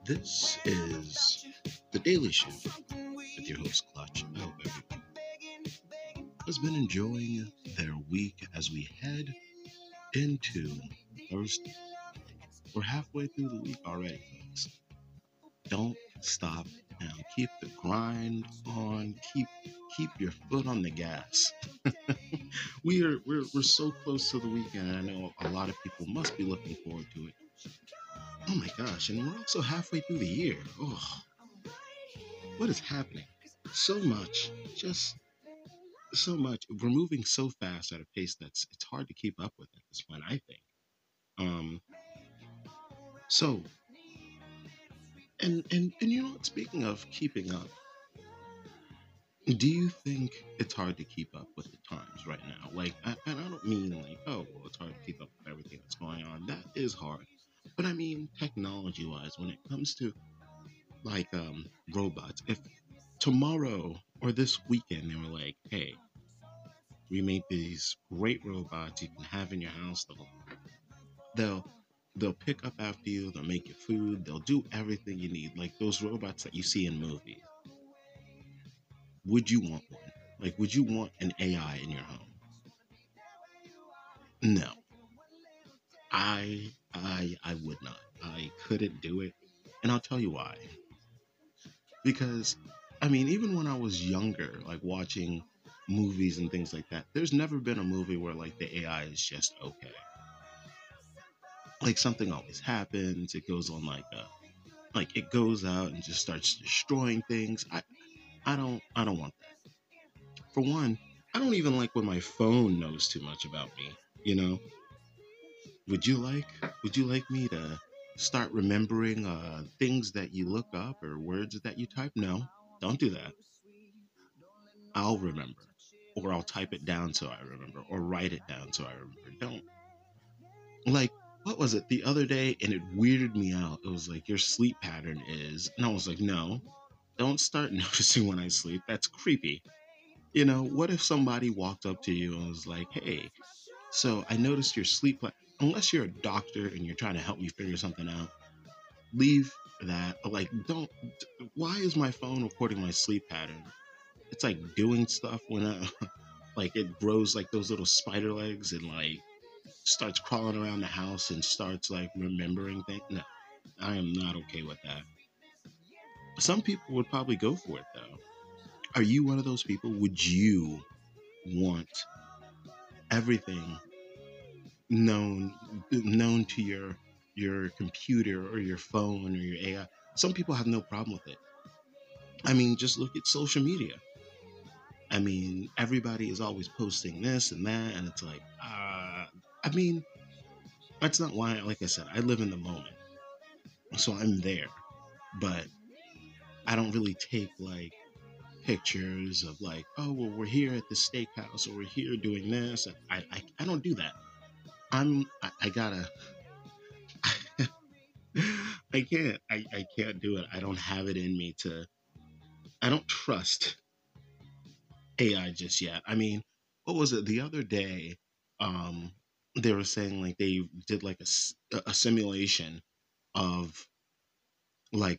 This is The Daily Shift with your host, Clutch. I hope everyone has been enjoying their week as we head into Thursday. We're halfway through the week already, folks. Don't stop now. Keep the grind on. Keep your foot on the gas. We're so close to the weekend. I know a lot of people must be looking forward to it. Oh my gosh, and we're also halfway through the year. Oh, what is happening? So much, just so much. We're moving so fast at a pace that's it's hard to keep up with at this point, I think. Um, so and you know what, speaking of keeping up, do you think it's hard to keep up with the times right now? Like, and I don't mean like, oh, well, it's hard to keep up with everything that's going on. That is hard. But I mean, technology wise, when it comes to like robots, if tomorrow or this weekend they were like, hey, we make these great robots you can have in your house. They'll they'll pick up after you. They'll make you food. They'll do everything you need, like those robots that you see in movies. Would you want one? Like, would you want an AI in your home? No, I would not. I couldn't do it, and I'll tell you why. Because, I mean, even when I was younger, like watching movies and things like that, there's never been a movie where like the AI is just okay. Like something always happens. It goes on like it goes out and just starts destroying things. I don't want that. For one, I don't even like when my phone knows too much about me. You know, would you like would you like me to start remembering things that you look up or words that you type? No, don't do that. I'll remember, or I'll type it down so I remember, or write it down so I remember. Don't like, what was it the other day, and it weirded me out. It was like, your sleep pattern is, and I was like, no, don't start noticing when I sleep. That's creepy. You know, what if somebody walked up to you and was like, hey, so I noticed your sleep unless you're a doctor and you're trying to help me figure something out, leave that. Like, don't. Why is my phone recording my sleep pattern? It's like doing stuff when like it grows like those little spider legs and like starts crawling around the house and starts like remembering things. No, I am not okay with that. Some people would probably go for it though. Are you one of those people? Would you want everything known to your computer or your phone or your AI? Some people have no problem with it. I mean, just look at social media. I mean, everybody is always posting this and that, and it's like, I mean, that's not why. Like I said, I live in the moment, so I'm there, but I don't really take like pictures of like, oh well, we're here at the steakhouse or we're here doing this. I don't do that. I gotta I can't do it. I don't have it in me to. I don't trust AI just yet. I mean, what was it the other day? Um, they were saying like they did like a simulation of like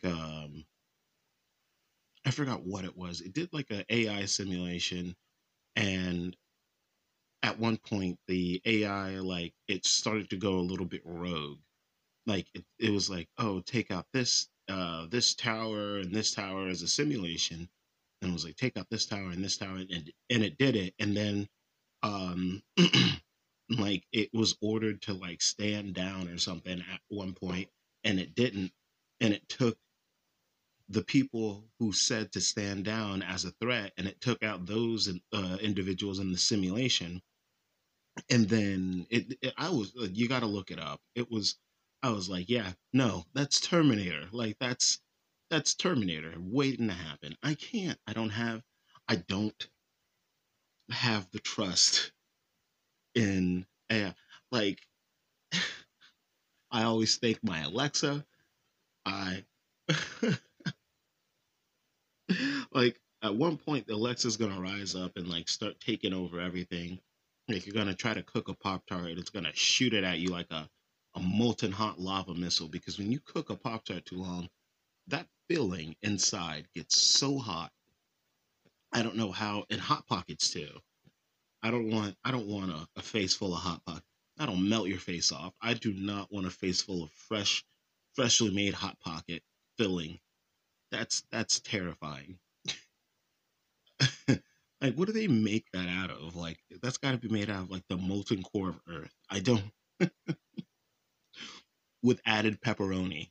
I forgot what it was. It did like a AI simulation, and at one point the AI like it started to go a little bit rogue. Like it was like, oh, take out this tower and this tower as a simulation, and it was like take out this tower and this tower, and it did it, and then um like it was ordered to like stand down or something at one point, and it didn't, and it took the people who said to stand down as a threat, and it took out those individuals in the simulation. And then I was you got to look it up. It was I was like, yeah, no, that's Terminator. Like that's Terminator waiting to happen. I don't have the trust in like I always thank my Alexa. I like at one point the Alexa's gonna rise up and like start taking over everything. Like you're gonna try to cook a Pop Tart, it's gonna shoot it at you like a molten hot lava missile, because when you cook a Pop Tart too long, that filling inside gets so hot. I don't know how, and hot pockets too. I don't want a face full of hot pocket. That'll melt your face off. I do not want a face full of freshly made hot pocket filling. That's terrifying. Like, what do they make that out of? Like, that's got to be made out of like the molten core of Earth. I don't, with added pepperoni.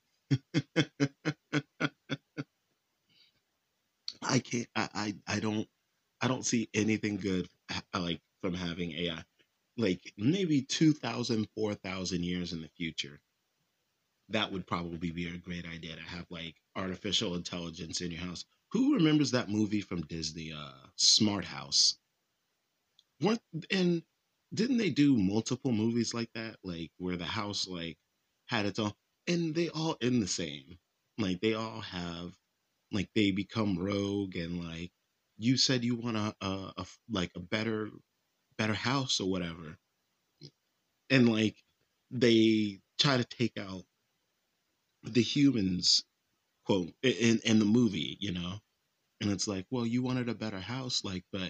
I can't. I don't see anything good like from having AI. Like maybe 2,000, 4,000 years in the future, that would probably be a great idea to have like artificial intelligence in your house. Who remembers that movie from Disney, Smart House? Weren't and didn't they do multiple movies like that, like where the house like had its own, and they all end the same. Like they all have, like they become rogue, and like you said you want like a better house or whatever, and like they try to take out the humans, quote, in the movie, and it's like, well, you wanted a better house, like, but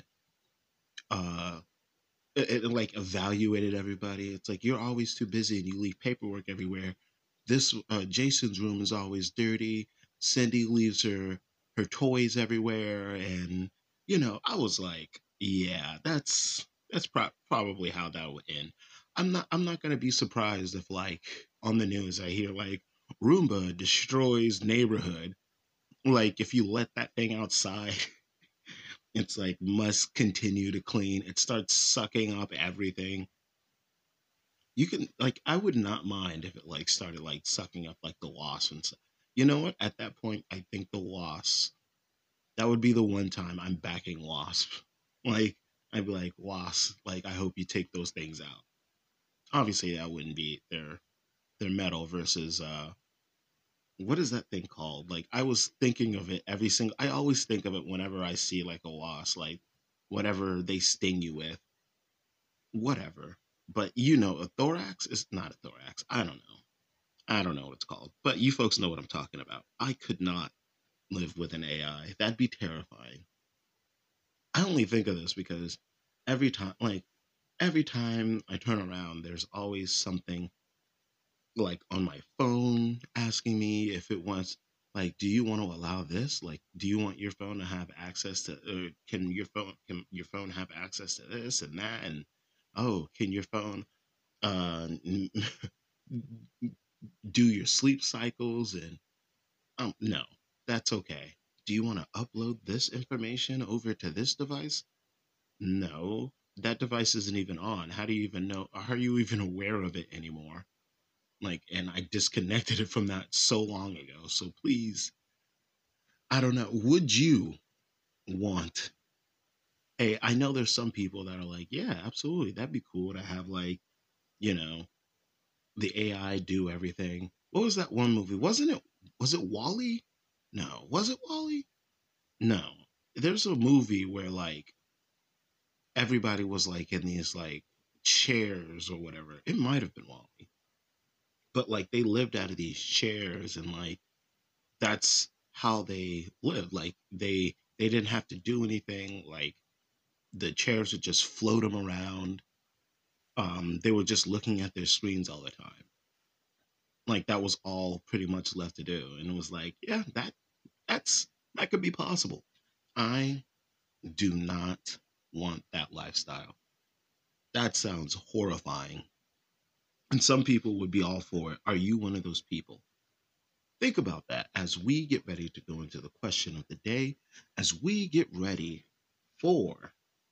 uh it like evaluated everybody. It's like you're always too busy and you leave paperwork everywhere. This Jason's room is always dirty. Cindy leaves her toys everywhere, and I was like, yeah, that's probably how that would end. I'm not gonna be surprised if like on the news I hear like Roomba destroys neighborhood. Like if you let that thing outside, it's like must continue to clean. It starts sucking up everything. You can like I would not mind if it like started like sucking up like the wasp and stuff. You know what? At that point, I think the wasp, that would be the one time I'm backing wasp. Like I'd be like, wasp, like I hope you take those things out. Obviously that wouldn't be their metal versus what is that thing called? Like I was thinking of it every single I always think of it whenever I see like a wasp, like whatever they sting you with, whatever. But a thorax is not a thorax. I don't know. I don't know what it's called. But you folks know what I'm talking about. I could not live with an AI. That'd be terrifying. I only think of this because every time I turn around, there's always something like on my phone asking me if it wants, like, do you want to allow this, like, do you want your phone to have access to, can your phone have access to this and that, and oh, can your phone uh do your sleep cycles, and no, that's okay. Do you want to upload this information over to this device? No, that device isn't even on. How do you even know, are you even aware of it anymore? Like, and I disconnected it from that so long ago. So please, I don't know. Would you want, hey, I know there's some people that are like, yeah, absolutely. That'd be cool to have like, you know, the AI do everything. What was that one movie? Was it Wally? No. Was it Wally? No. There's a movie where like everybody was like in these like chairs or whatever. It might have been Wally. But like they lived out of these chairs, and like that's how they lived. Like they didn't have to do anything. Like the chairs would just float them around. They were just looking at their screens all the time. Like that was all pretty much left to do, and it was like, yeah, that's that could be possible. I do not want that lifestyle. That sounds horrifying. And some people would be all for it. Are you one of those people? Think about that as we get ready to go into the question of the day, as we get ready for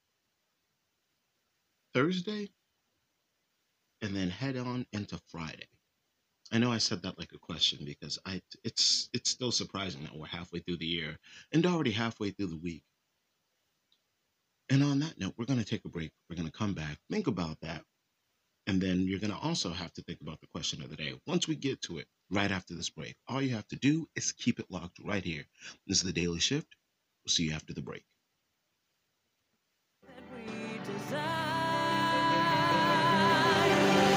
Thursday and then head on into Friday. I know I said that like a question because it's still surprising that we're halfway through the year and already halfway through the week. And on that note, we're going to take a break. We're going to come back, think about that, and then you're going to also have to think about the question of the day. Once we get to it, right after this break, all you have to do is keep it locked right here. This is the Daily Shift. We'll see you after the break.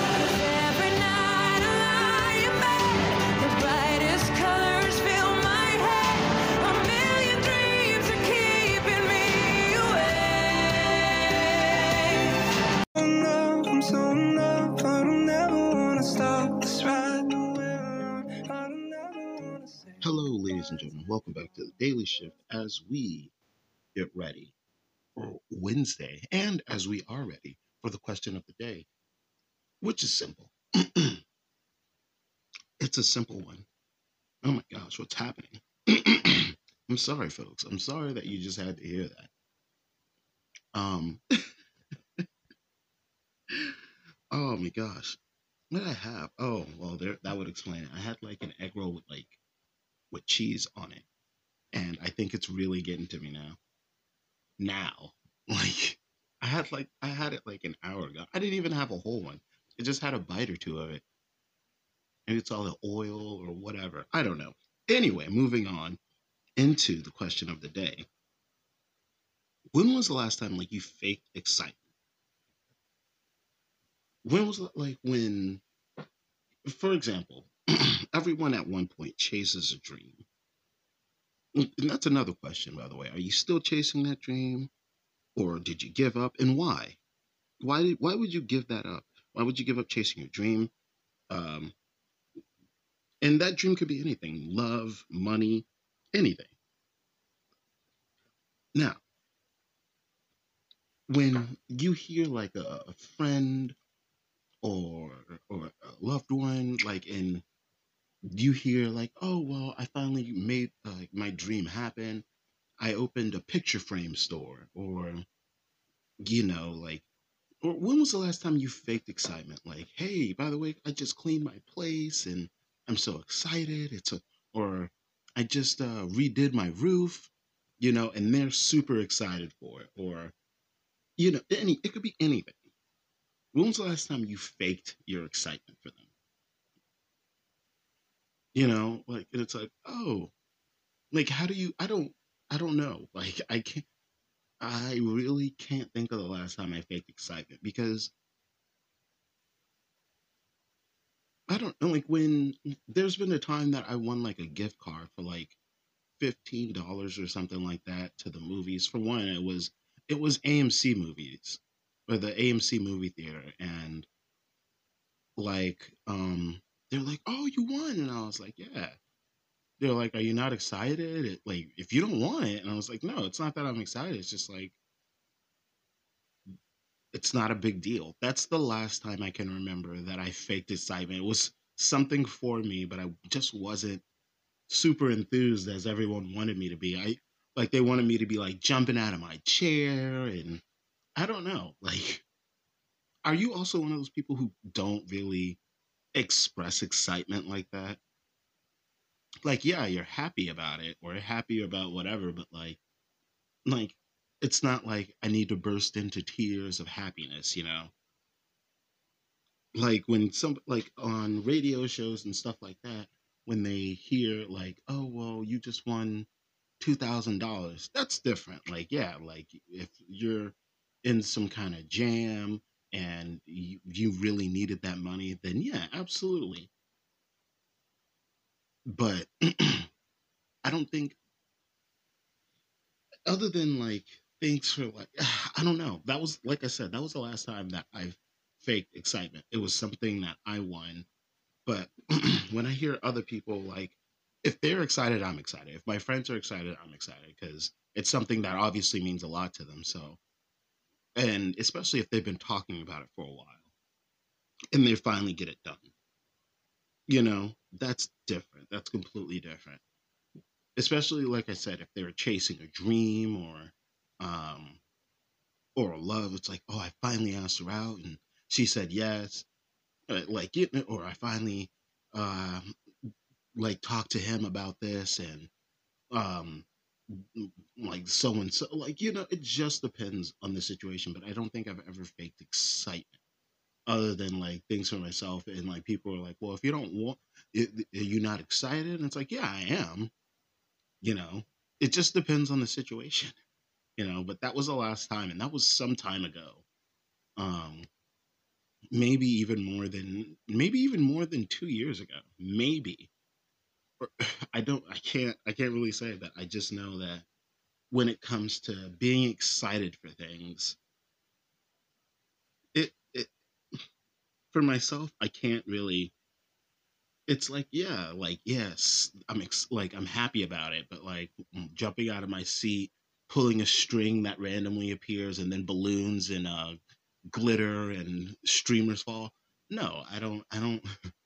Every night I lie in bed, the brightest colors fill my and gentlemen, welcome back to the Daily Shift as we get ready for Wednesday and as we are ready for the question of the day, which is simple. It's a simple one. Oh my gosh, what's happening? I'm sorry, folks. I'm sorry that you just had to hear that. Um, oh my gosh, what did I have? Oh, well, there that would explain it. I had like an egg roll with cheese on it, and I think it's really getting to me now. Now. Like I had it like an hour ago. I didn't even have a whole one. It just had a bite or two of it. Maybe it's all the oil or whatever. I don't know. Anyway, moving on into the question of the day. When was the last time like you faked excitement? When was it like when, for example, everyone at one point chases a dream. And that's another question, by the way. Are you still chasing that dream? Or did you give up? And why? Why would you give that up? Why would you give up chasing your dream? Um, And that dream could be anything: love, money, anything. Now, when you hear like a friend or or a loved one, like, and you hear like, oh, well, I finally made my dream happen. I opened a picture frame store, or, like, or when was the last time you faked excitement? Like, hey, by the way, I just cleaned my place and I'm so excited. Or I just redid my roof, and they're super excited for it. Or, it could be anything. When was the last time you faked your excitement for them? Like, and it's like, oh, like, how do you, I don't know. Like, I really can't think of the last time I faked excitement because I don't know, like, when there's been a time that I won like a gift card for like $15 or something like that to the movies. For one, it was AMC movies, or the AMC movie theater, and like, they're like, "Oh, you won," and I was like, "Yeah." They're like, "Are you not excited? Like, if you don't want it," and I was like, "No, it's not that I'm excited. It's just like it's not a big deal." That's the last time I can remember that I faked excitement. It was something for me, but I just wasn't super enthused as everyone wanted me to be. They wanted me to be like jumping out of my chair, and I don't know. Like, are you also one of those people who don't really express excitement like that? Like, yeah, you're happy about it or happy about whatever, but like it's not like I need to burst into tears of happiness. Like when some, like, on radio shows and stuff like that, when they hear like, oh, well, you just won $2,000. That's different. Like, yeah, like if you're in some kind of jam and you really needed that money, then yeah, absolutely. But I don't think, other than like things for like, I don't know. That was, like I said, that was the last time that I faked excitement. It was something that I won. But when I hear other people, like, if they're excited, I'm excited. If my friends are excited, I'm excited because it's something that obviously means a lot to them. So, and especially if they've been talking about it for a while and they finally get it done, that's different. That's completely different. Especially, like I said, if they're chasing a dream um, or a love, it's like, oh, I finally asked her out and she said yes. Like, or I finally, um, like, talked to him about this, and um like so and so, like, it just depends on the situation, but I don't think I've ever faked excitement other than like things for myself, and like people are like, well, if you don't want it, are you not excited? And it's like, yeah, I am. you know it just depends on the situation. But that was the last time, and that was some time ago. um maybe even more than 2 years ago, maybe. Or, I can't really say, but I just know that when it comes to being excited for things, it for myself, I can't really It's like, yeah, like, yes, I'm happy about it, but like jumping out of my seat, pulling a string that randomly appears, and then balloons and glitter and streamers fall. No, I don't.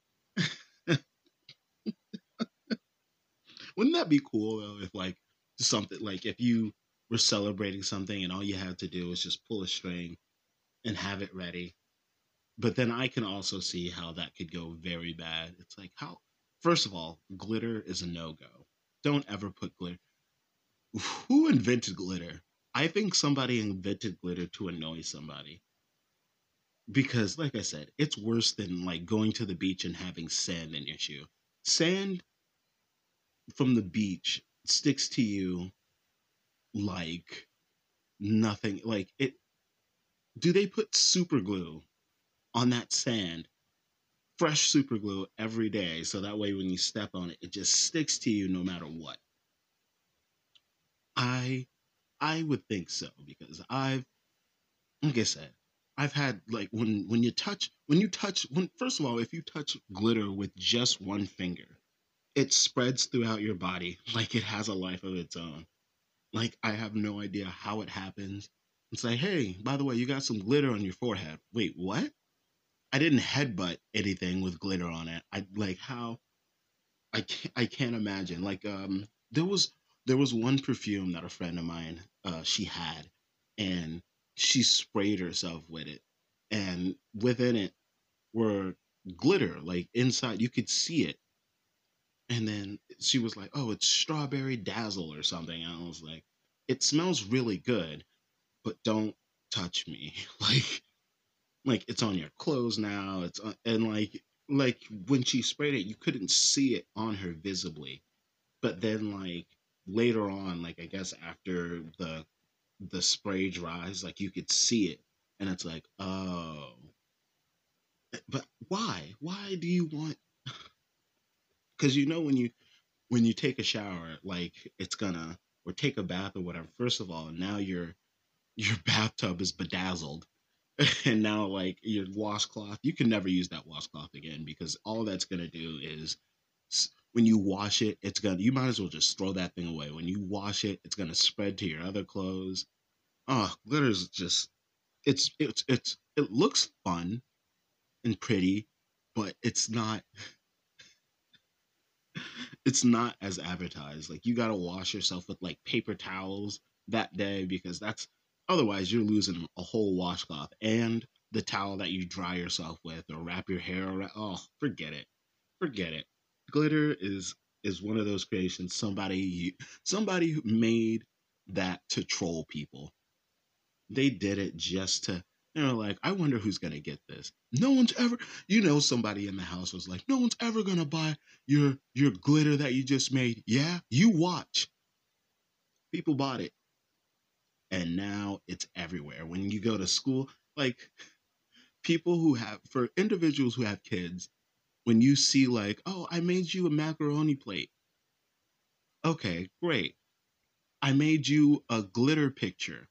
Wouldn't that be cool though, if like something like if you were celebrating something and all you had to do was just pull a string and have it ready? But then I can also see how that could go very bad. It's like, how, first of all, glitter is a no-go. Don't ever put glitter. Who invented glitter? I think somebody invented glitter to annoy somebody, because like I said, it's worse than like going to the beach and having sand in your shoe. Sand from the beach sticks to you like nothing. Like, it, do they put super glue on that sand, fresh super glue every day, so that way when you step on it, it just sticks to you no matter what? I i would think so, because I've, like I said, I've had like when first of all, if you touch glitter with just one finger, it spreads throughout your body like it has a life of its own. Like, I have no idea how it happens. It's like, hey, by the way, you got some glitter on your forehead. Wait, what? I didn't headbutt anything with glitter on it. I like how I can't imagine. Like, there was one perfume that a friend of mine, she had, and she sprayed herself with it, and within it were glitter. Like, inside you could see it, and then she was like, "Oh, it's strawberry dazzle or something." And I was like, "It smells really good, but don't touch me." Like it's on your clothes now. It's on, and like when she sprayed it, you couldn't see it on her visibly. But then like later on, like I guess after the spray dries, like you could see it, and it's like, oh, but why? Why do you want? Because when you take a shower, like it's gonna, or take a bath or whatever. First of all, now your bathtub is bedazzled, and now like your washcloth, you can never use that washcloth again, because all that's going to do is, when you wash it, it's going to, you might as well just throw that thing away. When you wash it, it's going to spread to your other clothes. Oh, glitter's just, it looks fun and pretty, but it's not as advertised. Like, you got to wash yourself with like paper towels that day, because that's, otherwise you're losing a whole washcloth and the towel that you dry yourself with or wrap your hair around. Oh, forget it. Forget it. Glitter is one of those creations, somebody who made that to troll people. They did it just to, like, I wonder who's going to get this. No one's ever, somebody in the house was like, no one's ever going to buy your glitter that you just made. Yeah, you watch. People bought it, and now it's everywhere. When you go to school, like, for individuals who have kids, when you see like, oh, I made you a macaroni plate. Okay, great. I made you a glitter picture.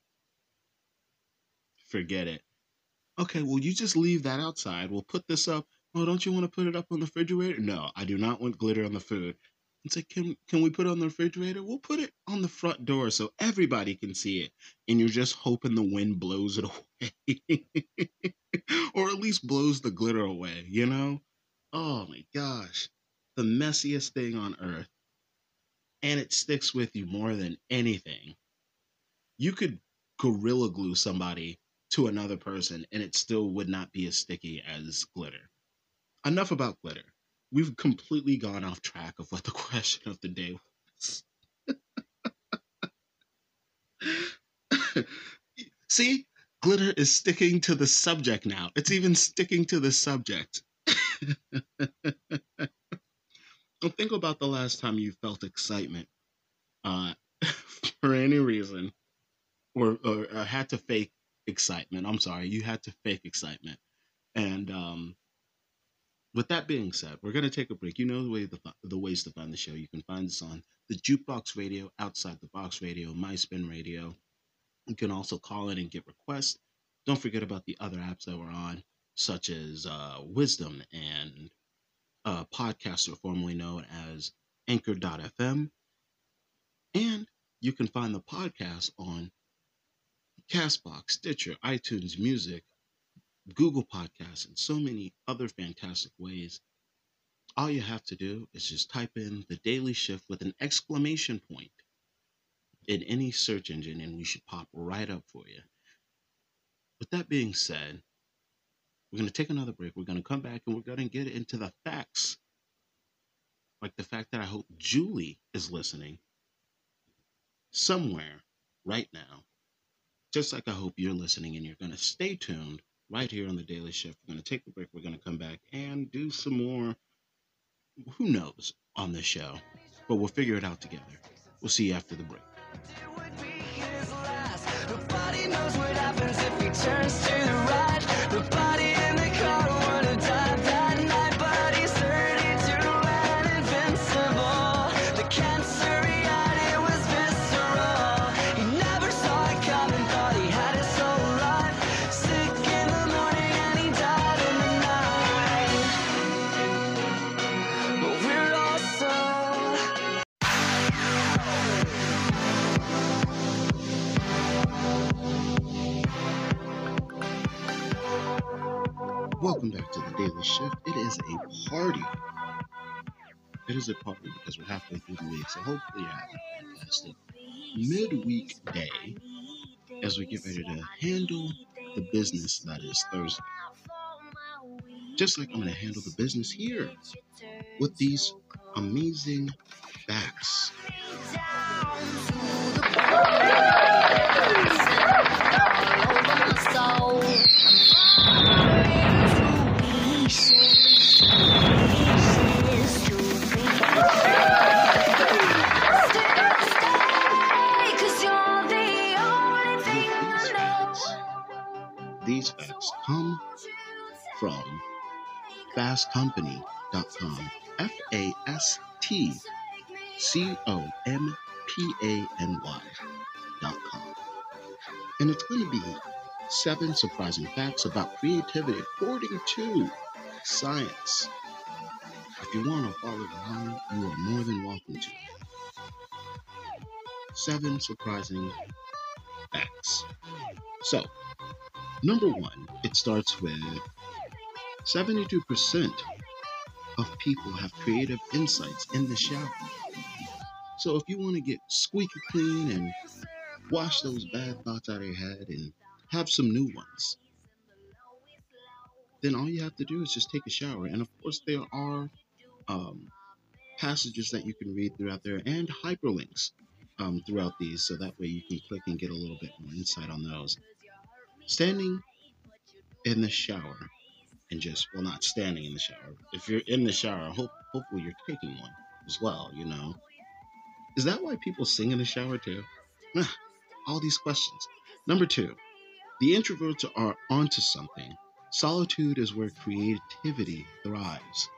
Forget it. Okay, well, you just leave that outside. We'll put this up. Oh, don't you want to put it up on the refrigerator? No, I do not want glitter on the food. It's like, can we put it on the refrigerator? We'll put it on the front door so everybody can see it. And you're just hoping the wind blows it away. Or at least blows the glitter away, you know? Oh my gosh. The messiest thing on earth. And it sticks with you more than anything. You could gorilla glue somebody to another person and it still would not be as sticky as glitter. Enough about glitter. We've completely gone off track of what the question of the day was. See, glitter is sticking to the subject now. It's even sticking to the subject. Well, think about the last time you felt excitement, uh, for any reason, or had to fake excitement. I'm sorry, you had to fake excitement. And with that being said, we're gonna take a break. You know the ways to find the show. You can find us on the Jukebox Radio, Outside the Box Radio, MySpin Radio. You can also call in and get requests. Don't forget about the other apps that we're on, such as Wisdom and podcaster formerly known as Anchor.fm. And you can find the podcast on Castbox, Stitcher, iTunes Music, Google Podcasts, and so many other fantastic ways. All you have to do is just type in The Daily Shift with an exclamation point in any search engine, and we should pop right up for you. With that being said, we're going to take another break. We're going to come back and we're going to get into the facts. Like the fact that I hope Julie is listening somewhere right now. Just like I hope you're listening, and you're going to stay tuned right here on The Daily Shift. We're going to take a break. We're going to come back and do some more, who knows, on this show. But we'll figure it out together. We'll see you after the break. Nobody knows what happens if he turns to the right. Nobody in the car would have died that night, but he's 32 and invincible. The cancer he had, it was visceral. He never saw it coming, thought he had his whole life. Sick in the morning and he died in the night. But we're all so welcome back to The Daily Shift. It is a party. It is a party because we're halfway through the week, so hopefully you're having a fantastic midweek day as we get ready to handle the business that is Thursday. Just like I'm going to handle the business here with these amazing facts. These facts come from fastcompany.com. FASTCOMPANY.com. And it's going to be 7 surprising facts about creativity according to science. If you want to follow along, you are more than welcome to. 7 surprising facts. So, number 1, it starts with 72% of people have creative insights in the shower. So if you want to get squeaky clean and wash those bad thoughts out of your head and have some new ones, then all you have to do is just take a shower. And of course, there are passages that you can read throughout there and hyperlinks throughout these, so that way you can click and get a little bit more insight on those. Standing in the shower and just, well, not standing in the shower. If you're in the shower, hopefully you're taking one as well, you know. Is that why people sing in the shower too? All these questions. Number 2, the introverts are onto something. Solitude is where creativity thrives.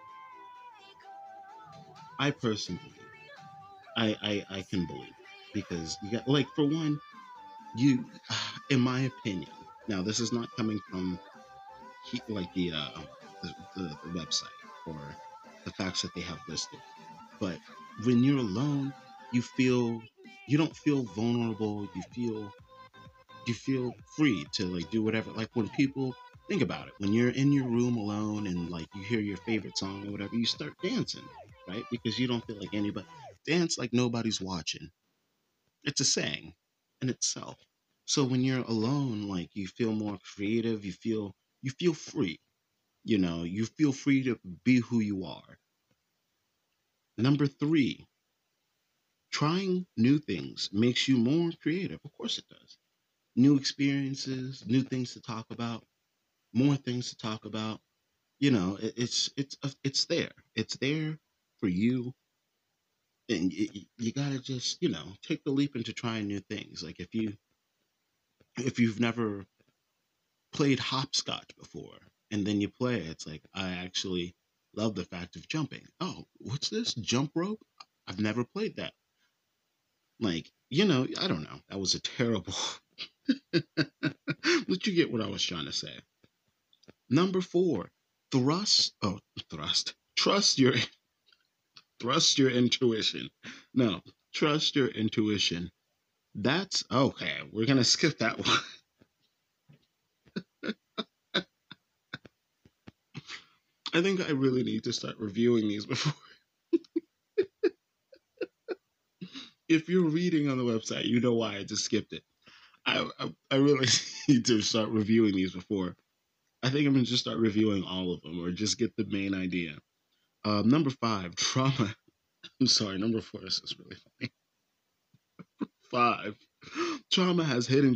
I personally, I can believe, because you got, like, for one, you, in my opinion, now this is not coming from like the website or the facts that they have listed, but when you're alone, you don't feel vulnerable. You feel free to, like, do whatever. Like, when people think about it, when you're in your room alone and, like, you hear your favorite song or whatever, you start dancing, right? Because you don't feel like anybody. Dance like nobody's watching. It's a saying in itself. So when you're alone, like, you feel more creative. You feel free. You know, you feel free to be who you are. Number 3, trying new things makes you more creative. Of course it does. New experiences, new things to talk about, more things to talk about. You know, it's there. It's there for you. And you gotta just, you know, take the leap into trying new things. Like, if you've never played hopscotch before, and then you play it, it's like, I actually love the fact of jumping. Oh, what's this? Jump rope? I've never played that. Like, you know, I don't know. That was a terrible. But you get what I was trying to say. Number 4, Trust your trust your intuition. No, trust your intuition. That's okay. We're gonna skip that one. I think I really need to start reviewing these before. If you're reading on the website, you know why I just skipped it. I really need to start reviewing these before. I think I'm gonna just start reviewing all of them, or just get the main idea. Number five, trauma. I'm sorry, number four. This is really funny. Five, trauma has hidden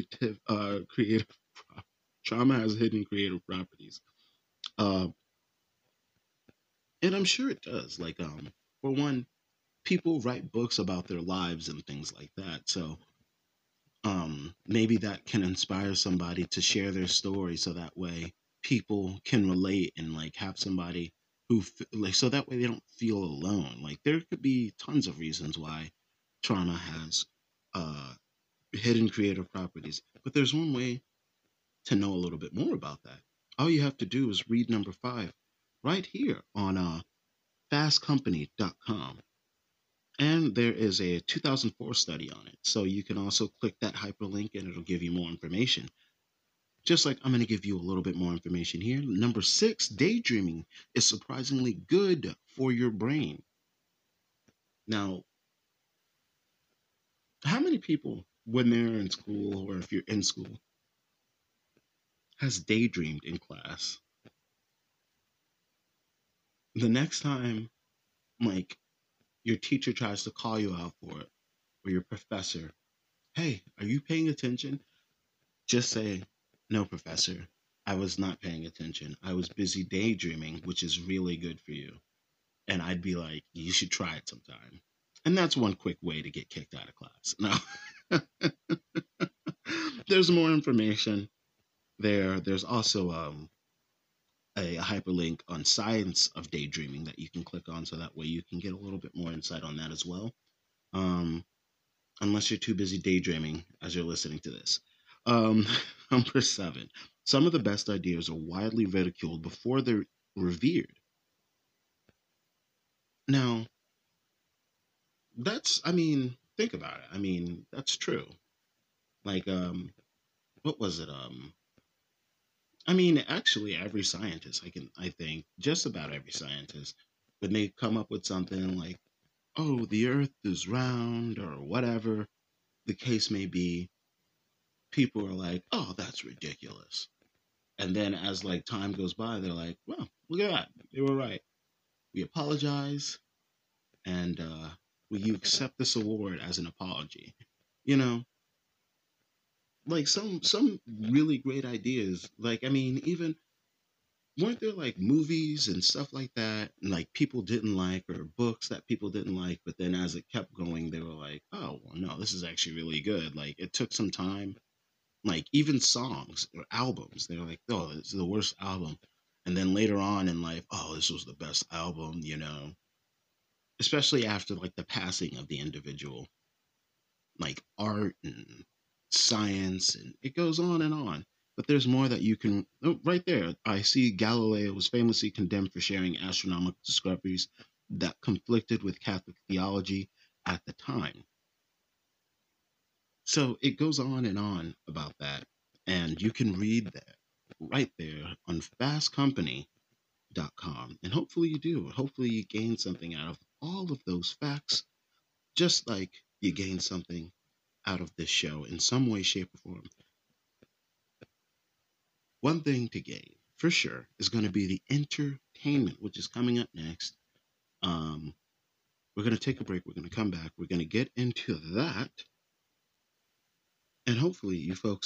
trauma has hidden creative properties. Uh, and I'm sure it does. Like, for one, people write books about their lives and things like that. So, maybe that can inspire somebody to share their story, so that way people can relate and like have somebody like, so that way they don't feel alone. Like, there could be tons of reasons why trauma has uh hidden creative properties, but there's one way to know a little bit more about that. All you have to do is read number five right here on fastcompany.com. And there is a 2004 study on it. So you can also click that hyperlink and it'll give you more information. Just like I'm going to give you a little bit more information here. Number six, daydreaming is surprisingly good for your brain. Now, how many people, when they're in school or if you're in school, has daydreamed in class? The next time, like, your teacher tries to call you out for it, or your professor, hey, are you paying attention? Just say, no, professor, I was not paying attention. I was busy daydreaming, which is really good for you. And I'd be like, you should try it sometime. And that's one quick way to get kicked out of class. Now, there's more information there. There's also a hyperlink on science of daydreaming that you can click on, so that way you can get a little bit more insight on that as well. Um, unless you're too busy daydreaming as you're listening to this. Um, number seven, some of the best ideas are widely ridiculed before they're revered. Now, I mean, think about it. I mean, that's true. Like, what was it? I mean, actually, every scientist, I think, just about every scientist, when they come up with something like, oh, the earth is round or whatever the case may be, people are like, oh, that's ridiculous. And then as like time goes by, they're like, well, look at that. They were right. We apologize, and will you accept this award as an apology? You know, like some really great ideas. Like, I mean, even weren't there like movies and stuff like that, and like people didn't like, or books that people didn't like, but then as it kept going, they were like, oh, well, no, this is actually really good. Like, it took some time. Like, even songs or albums, they were like, oh, this is the worst album. And then later on in life, oh, this was the best album, especially after like the passing of the individual, like art and science, and it goes on and on. But there's more that you can. Oh, right there, I see Galileo was famously condemned for sharing astronomical discoveries that conflicted with Catholic theology at the time. So it goes on and on about that. And you can read that right there on fastcompany.com. And hopefully you do. Hopefully you gain something out of all of those facts, just like you gain something out of this show in some way, shape, or form. One thing to gain for sure is going to be the entertainment, which is coming up next. Um, we're going to take a break. We're going to come back. We're going to get into that. And hopefully you folks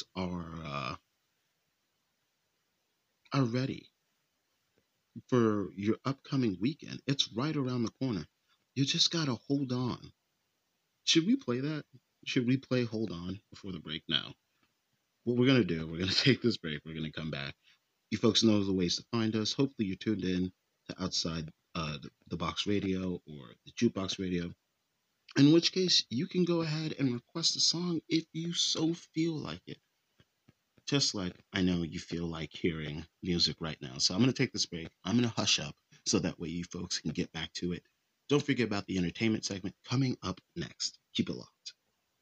are ready for your upcoming weekend. It's right around the corner. You just got to hold on. Should we play that? Should we play Hold On before the break now? What we're going to do, we're going to take this break. We're going to come back. You folks know the ways to find us. Hopefully you're tuned in to Outside the Box Radio or the Jukebox Radio. In which case, you can go ahead and request a song if you so feel like it. Just like I know you feel like hearing music right now. So I'm going to take this break. I'm going to hush up. so that way you folks can get back to it. Don't forget about the entertainment segment coming up next. Keep it locked.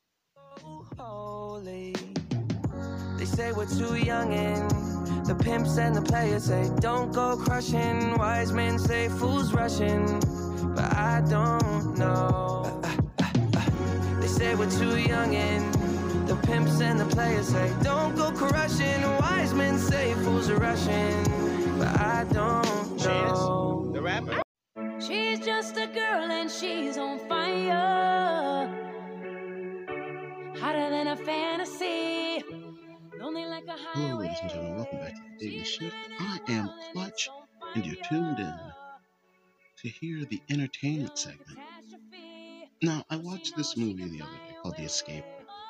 Holy. They say we're too young and the pimps and the players say don't go crushing. Wise men say fools rushing, but I don't know. They say we're too young and the pimps and the players say don't go crushing. Wise men say fools are rushing, but I don't know. Chance, the rapper. She's just a girl and she's on fire, hotter than a fantasy. Lonely like a highway. Hello, ladies and gentlemen. Welcome back to the Daily Shift. I am Clutch, and you're tuned in to hear the entertainment segment. Now, I watched this movie the other day called The Escape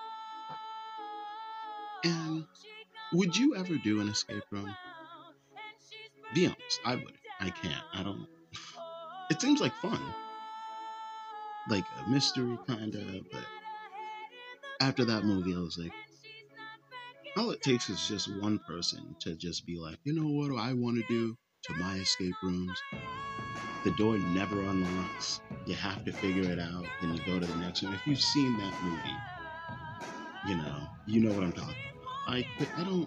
Room. And would you ever do an escape room? Be honest, I wouldn't. I can't. I don't. It seems like fun. Like a mystery, kind of, but after that movie, I was like, all it takes is just one person to just be like, you know what do I want to do to my escape rooms? The door never unlocks. You have to figure it out. Then you go to the next one. If you've seen that movie, you know what I'm talking about. I don't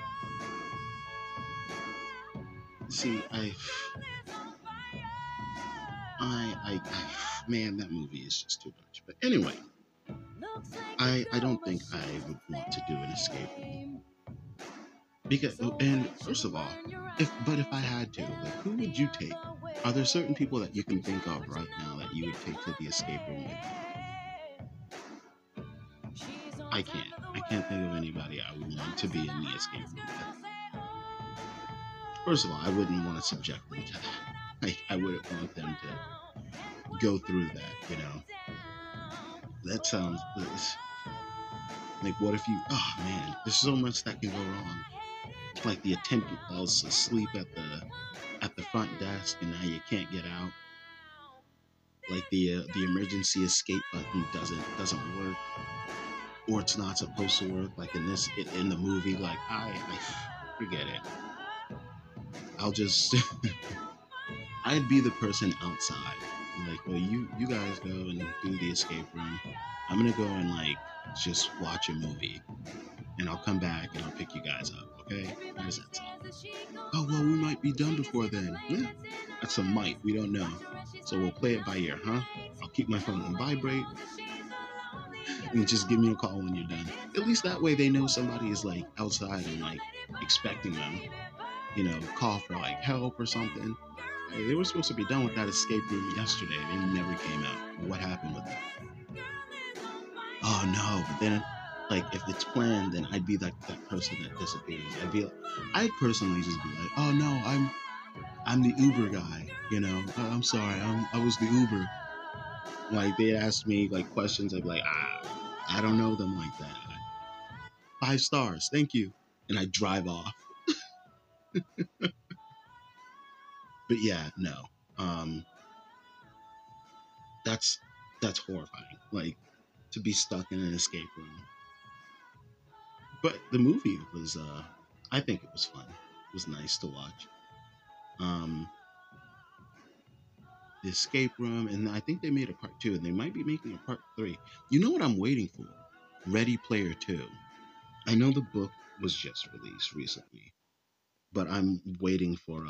see. Man, that movie is just too much. But anyway, I don't think I would want to do an escape room. Because, and first of all, if I had to, like, who would you take? Are there certain people that you can think of right now that you would take to the escape room with? I can't think of anybody I would want to be in the escape room with. First of all, I wouldn't want to subject them to that. I wouldn't want them to go through that, That sounds, like, what if oh man, there's so much that can go wrong. Like the attendant falls asleep at the front desk and now you can't get out. Like the emergency escape button doesn't work, or it's not supposed to work. Like in the movie, like I forget it. I'll just I'd be the person outside. Like, well, you guys go and do the escape room. I'm gonna go and like just watch a movie, and I'll come back and I'll pick you guys up. Okay? How does that sound? Oh, well, we might be done before then. Yeah, that's a might. We don't know. So we'll play it by ear, huh? I'll keep my phone on vibrate. And just give me a call when you're done. At least that way they know somebody is, like, outside and, like, expecting them. Call for, like, help or something. Hey, they were supposed to be done with that escape room yesterday. They never came out. What happened with that? Oh, no. But then, like, if it's planned, then I'd be like that person that disappears. I'd personally just be like, oh no, I'm the Uber guy, I'm sorry, I was the Uber. Like, they asked me like questions, I'd be like, I don't know them like that. 5 stars, thank you. And I drive off. But yeah, no. That's horrifying. Like, to be stuck in an escape room. But the movie was, I think it was fun. It was nice to watch. The escape room, and I think they made a part 2, and they might be making a part 3. You know what I'm waiting for? Ready Player 2. I know the book was just released recently, but I'm waiting for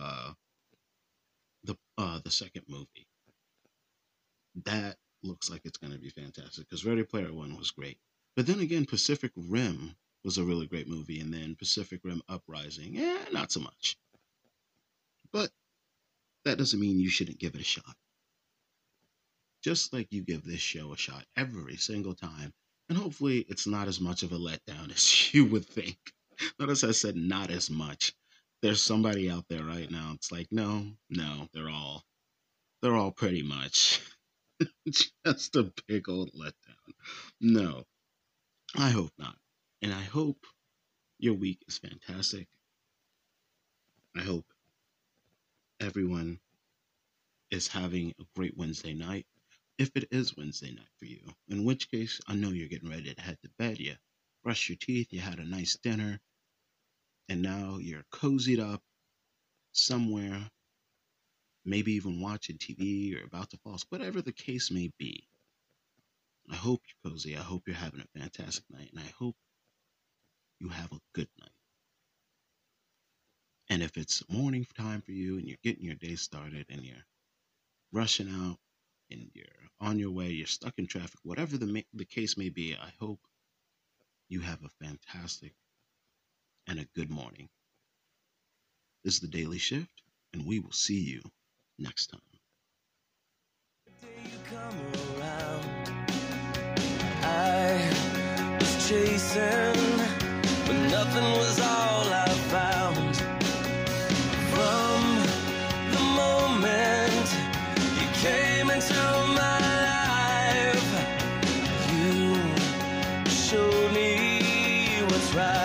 the second movie. That looks like it's going to be fantastic, because Ready Player 1 was great. But then again, Pacific Rim was a really great movie, and then Pacific Rim Uprising, not so much. But that doesn't mean you shouldn't give it a shot. Just like you give this show a shot every single time, and hopefully it's not as much of a letdown as you would think. Notice I said not as much. There's somebody out there right now, it's like, no, they're all pretty much just a big old letdown. No, I hope not. And I hope your week is fantastic. I hope everyone is having a great Wednesday night. If it is Wednesday night for you, in which case I know you're getting ready to head to bed. You brushed your teeth, you had a nice dinner, and now you're cozied up somewhere maybe even watching TV or about to fall asleep, whatever the case may be. I hope you're cozy. I hope you're having a fantastic night, and I hope you have a good night. And if it's morning time for you and you're getting your day started and you're rushing out and you're on your way, you're stuck in traffic, whatever the case may be, I hope you have a fantastic and a good morning. This is The Daily Shift, and we will see you next time. I was chasing, but nothing was all I found. From the moment you came into my life, you showed me what's right.